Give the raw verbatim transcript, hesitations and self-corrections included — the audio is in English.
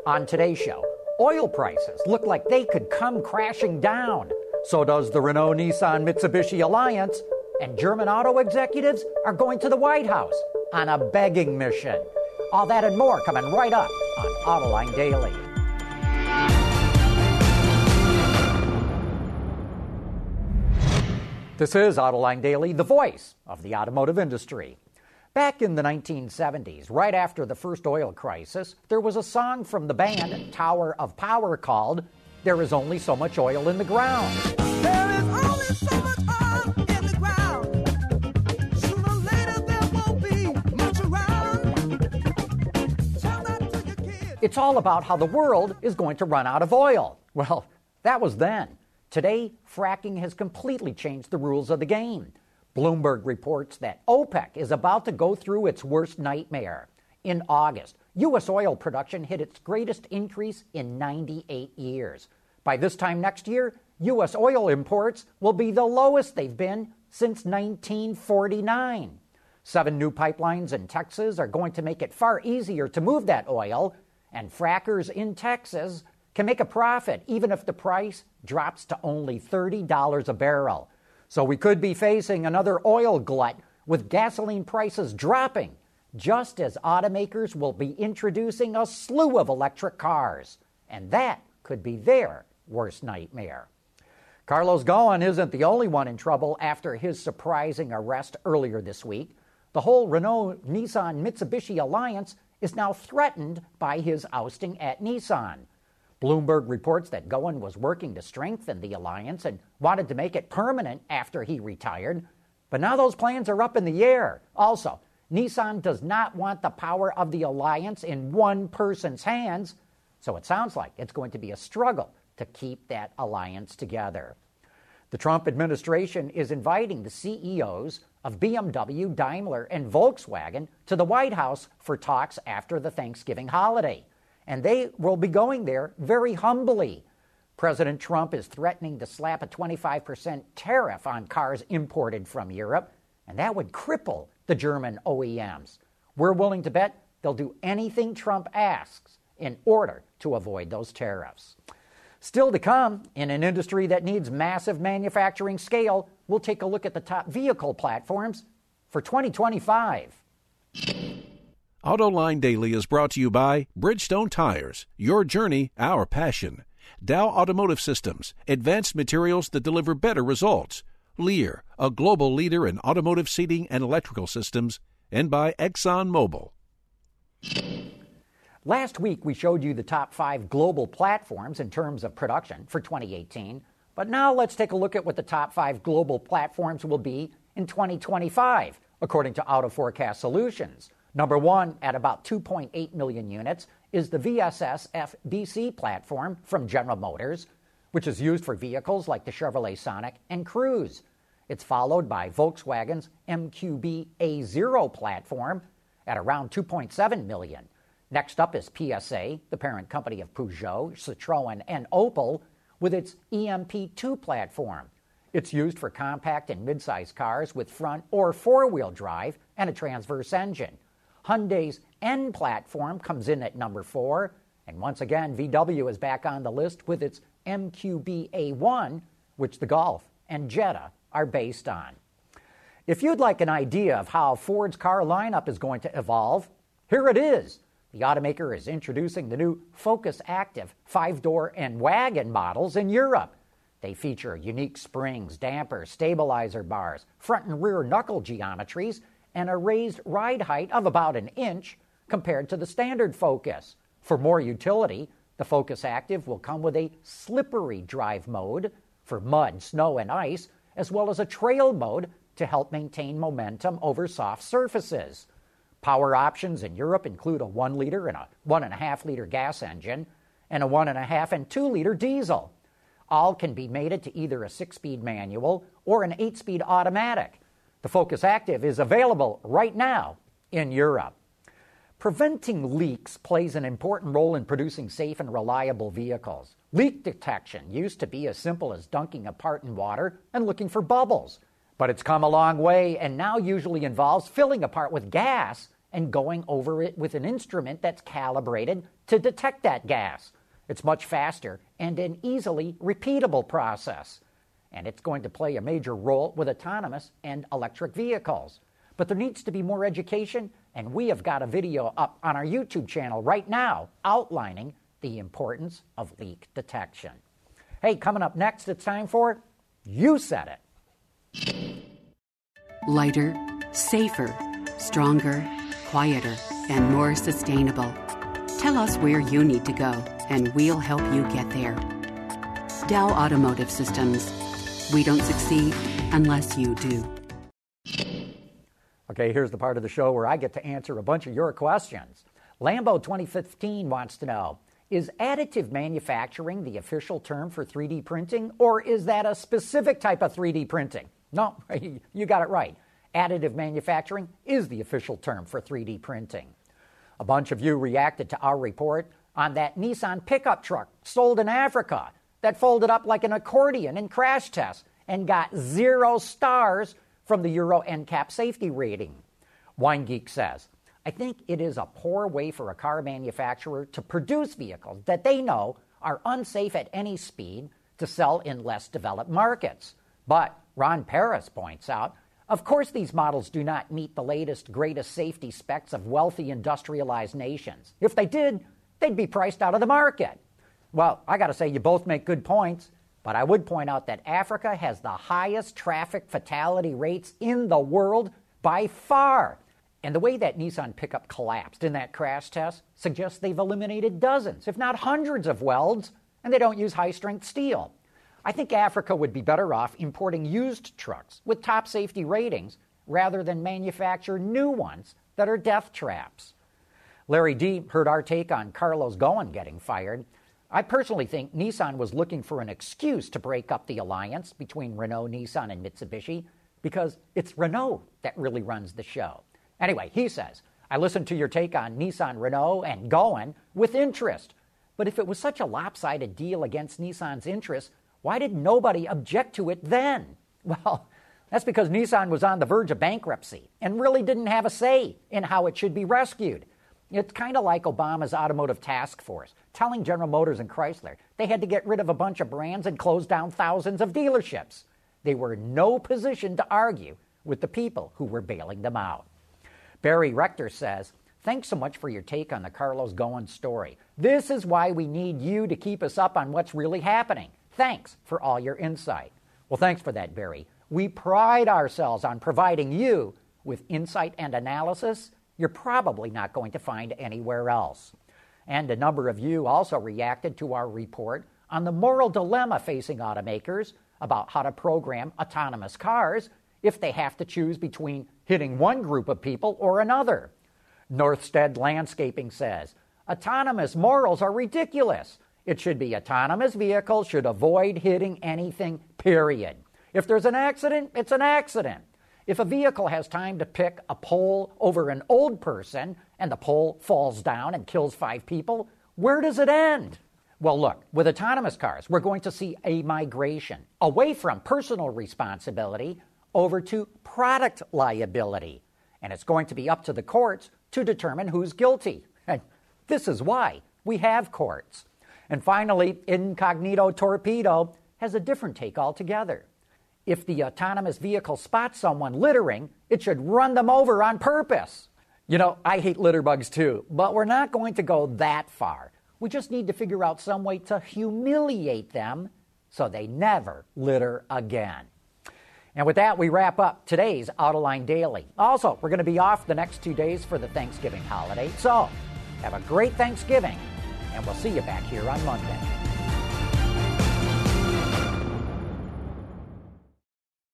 On today's show, oil prices look like they could come crashing down. So does the Renault-Nissan-Mitsubishi alliance. And German auto executives are going to the White House on a begging mission. All that and more coming right up on Autoline Daily. This is Autoline Daily, the voice of the automotive industry. Back in the nineteen seventies, right after the first oil crisis, there was a song from the band Tower of Power called "There Is Only So Much Oil in the Ground." There is only so much oil in the ground. Sooner or later there won't be much around. Tell that to your kids. It's all about how the world is going to run out of oil. Well, that was then. Today, fracking has completely changed the rules of the game. Bloomberg reports that OPEC is about to go through its worst nightmare. In August, U S oil production hit its greatest increase in ninety-eight years. By this time next year, U S oil imports will be the lowest they've been since nineteen forty-nine. Seven new pipelines in Texas are going to make it far easier to move that oil, and frackers in Texas can make a profit even if the price drops to only thirty dollars a barrel. So we could be facing another oil glut with gasoline prices dropping, just as automakers will be introducing a slew of electric cars. And that could be their worst nightmare. Carlos Ghosn isn't the only one in trouble after his surprising arrest earlier this week. The whole Renault-Nissan-Mitsubishi alliance is now threatened by his ousting at Nissan. Bloomberg reports that Ghosn was working to strengthen the alliance and wanted to make it permanent after he retired. But now those plans are up in the air. Also, Nissan does not want the power of the alliance in one person's hands, so it sounds like it's going to be a struggle to keep that alliance together. The Trump administration is inviting the C E Os of B M W, Daimler, and Volkswagen to the White House for talks after the Thanksgiving holiday. And they will be going there very humbly. President Trump is threatening to slap a twenty-five percent tariff on cars imported from Europe, and that would cripple the German O E Ms. We're willing to bet they'll do anything Trump asks in order to avoid those tariffs. Still to come, in an industry that needs massive manufacturing scale, we'll take a look at the top vehicle platforms for twenty twenty-five. Autoline Daily is brought to you by Bridgestone Tires, your journey, our passion. Dow Automotive Systems, advanced materials that deliver better results. Lear, a global leader in automotive seating and electrical systems. And by ExxonMobil. Last week, we showed you the top five global platforms in terms of production for twenty eighteen. But now let's take a look at what the top five global platforms will be in twenty twenty-five, according to Auto Forecast Solutions. Number one, at about two point eight million units, is the V S S F B C platform from General Motors, which is used for vehicles like the Chevrolet Sonic and Cruze. It's followed by Volkswagen's M Q B A zero platform at around two point seven million. Next up is P S A, the parent company of Peugeot, Citroën, and Opel, with its E M P two platform. It's used for compact and midsize cars with front or four-wheel drive and a transverse engine. Hyundai's N platform comes in at number four, and once again, V W is back on the list with its M Q B A one, which the Golf and Jetta are based on. If you'd like an idea of how Ford's car lineup is going to evolve, here it is. The automaker is introducing the new Focus Active five-door and wagon models in Europe. They feature unique springs, dampers, stabilizer bars, front and rear knuckle geometries, and a raised ride height of about an inch compared to the standard Focus. For more utility, the Focus Active will come with a slippery drive mode for mud, snow, and ice, as well as a trail mode to help maintain momentum over soft surfaces. Power options in Europe include a one liter and a one and a half liter gas engine and a one and a half and two liter diesel. All can be mated to either a six-speed manual or an eight-speed automatic. The Focus Active is available right now in Europe. Preventing leaks plays an important role in producing safe and reliable vehicles. Leak detection used to be as simple as dunking a part in water and looking for bubbles. But it's come a long way and now usually involves filling a part with gas and going over it with an instrument that's calibrated to detect that gas. It's much faster and an easily repeatable process. And it's going to play a major role with autonomous and electric vehicles. But there needs to be more education, and we have got a video up on our YouTube channel right now outlining the importance of leak detection. Hey, coming up next, it's time for You Said It. Lighter, safer, stronger, quieter, and more sustainable. Tell us where you need to go, and we'll help you get there. Dow Automotive Systems. We don't succeed unless you do. Okay, here's the part of the show where I get to answer a bunch of your questions. Lambo twenty fifteen wants to know, is additive manufacturing the official term for three D printing, or is that a specific type of three D printing? No, you got it right. Additive manufacturing is the official term for three D printing. A bunch of you reacted to our report on that Nissan pickup truck sold in Africa that folded up like an accordion in crash tests and got zero stars from the Euro N CAP safety rating. WineGeek says, I think it is a poor way for a car manufacturer to produce vehicles that they know are unsafe at any speed to sell in less developed markets. But Ron Paris points out, of course these models do not meet the latest, greatest safety specs of wealthy industrialized nations. If they did, they'd be priced out of the market. Well, I got to say, you both make good points, but I would point out that Africa has the highest traffic fatality rates in the world by far. And the way that Nissan pickup collapsed in that crash test suggests they've eliminated dozens, if not hundreds of welds, and they don't use high-strength steel. I think Africa would be better off importing used trucks with top safety ratings rather than manufacture new ones that are death traps. Larry D. heard our take on Carlos Ghosn getting fired. I personally think Nissan was looking for an excuse to break up the alliance between Renault, Nissan, and Mitsubishi because it's Renault that really runs the show. Anyway, he says, I listened to your take on Nissan, Renault, and Ghosn with interest. But if it was such a lopsided deal against Nissan's interests, why did nobody object to it then? Well, that's because Nissan was on the verge of bankruptcy and really didn't have a say in how it should be rescued. It's kind of like Obama's automotive task force telling General Motors and Chrysler they had to get rid of a bunch of brands and close down thousands of dealerships. They were in no position to argue with the people who were bailing them out. Barry Rector says, thanks so much for your take on the Carlos Ghosn story. This is why we need you to keep us up on what's really happening. Thanks for all your insight. Well, thanks for that, Barry. We pride ourselves on providing you with insight and analysis you're probably not going to find anywhere else. And a number of you also reacted to our report on the moral dilemma facing automakers about how to program autonomous cars if they have to choose between hitting one group of people or another. Northstead Landscaping says, autonomous morals are ridiculous. It should be autonomous vehicles should avoid hitting anything, period. If there's an accident, it's an accident. If a vehicle has time to pick a pole over an old person and the pole falls down and kills five people, where does it end? Well, look, with autonomous cars, we're going to see a migration away from personal responsibility over to product liability. And it's going to be up to the courts to determine who's guilty. And this is why we have courts. And finally, Incognito Torpedo has a different take altogether. If the autonomous vehicle spots someone littering, it should run them over on purpose. You know, I hate litter bugs too, but we're not going to go that far. We just need to figure out some way to humiliate them so they never litter again. And with that, we wrap up today's Autoline Daily. Also, we're going to be off the next two days for the Thanksgiving holiday. So, have a great Thanksgiving, and we'll see you back here on Monday.